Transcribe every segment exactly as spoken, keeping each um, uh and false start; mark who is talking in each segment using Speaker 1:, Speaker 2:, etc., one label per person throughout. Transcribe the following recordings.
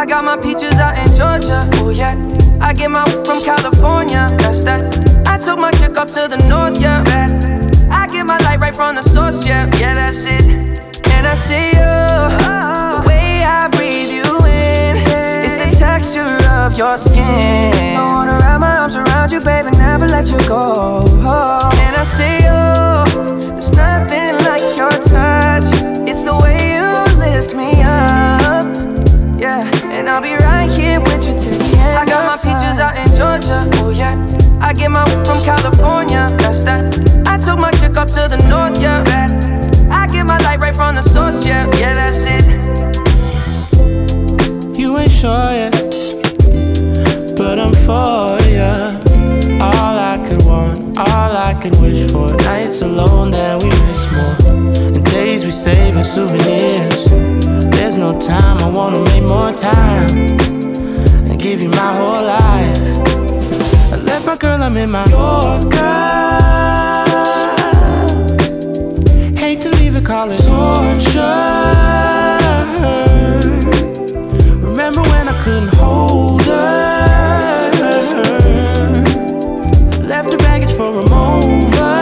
Speaker 1: I got my peaches out in Georgia. Oh yeah. I get my from California. That's that. I took my chick up to the north, yeah. I get my light right from the source, yeah. Yeah, that's it. And I see you, the way I breathe you in. It's the texture of your skin. I wanna wrap my arms around you, baby, never let you go. And I see you, there's nothing like your touch. It's the way you lift me up, yeah. And I'll be right here with you till the end. I got my peaches out in Georgia, oh yeah. I get my from California, that's that. I took my chick up to the north, yeah. I get my light right from the source, yeah. Yeah, that's it.
Speaker 2: You ain't sure yet, but I'm for ya. All I could want, all I could wish for. Nights alone that we miss more, and days we save as souvenirs. There's no time, I wanna make more time and give you my whole life. I left my girl, I'm in my Yorker. Hate to leave it, call it torture. Remember when I couldn't hold her? Left the baggage for a mover.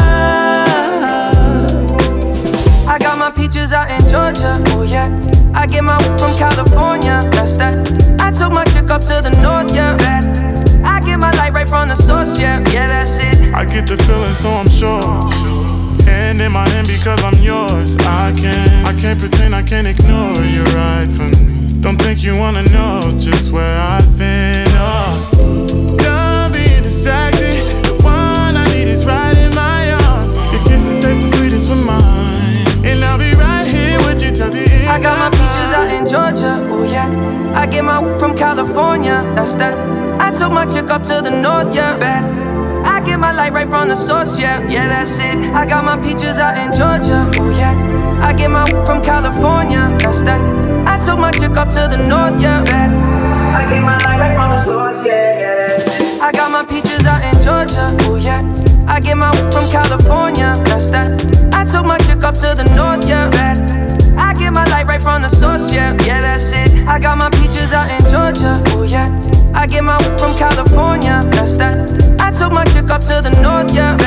Speaker 1: I got my peaches out in Georgia, oh yeah. I get my from California, that's that. I took my chick up to the north, yeah. I get my light right from the source, yeah. Yeah, that's it.
Speaker 3: I get the feeling, so I'm sure. Hand in my hand because I'm yours. I can't, I can't pretend, I can't ignore you right from me. Don't think you wanna know just where I've been. Oh, done being distracted. The one I need is right in my arms. Your kisses taste the sweetest with mine, and I'll be right here with you till the end.
Speaker 1: I got my peaches out in Georgia, oh yeah. I get my from California, that's that. I took my chick up to the north, yeah. I get my light right from the source, yeah. Yeah, that's it. I got my peaches out in Georgia, oh yeah. I get my from California, that's that. I took my chick up to the north, yeah. I get my light right from the source, yeah, yeah, that's it. I got my peaches out in Georgia, oh yeah. I get my from California, that's that. I took my chick up to the north, yeah. I get my light right from the source, yeah. Yeah, that's it. I got my peaches out in Georgia, oh yeah. I get my from California, that's that. I took my chick up to the north, yeah.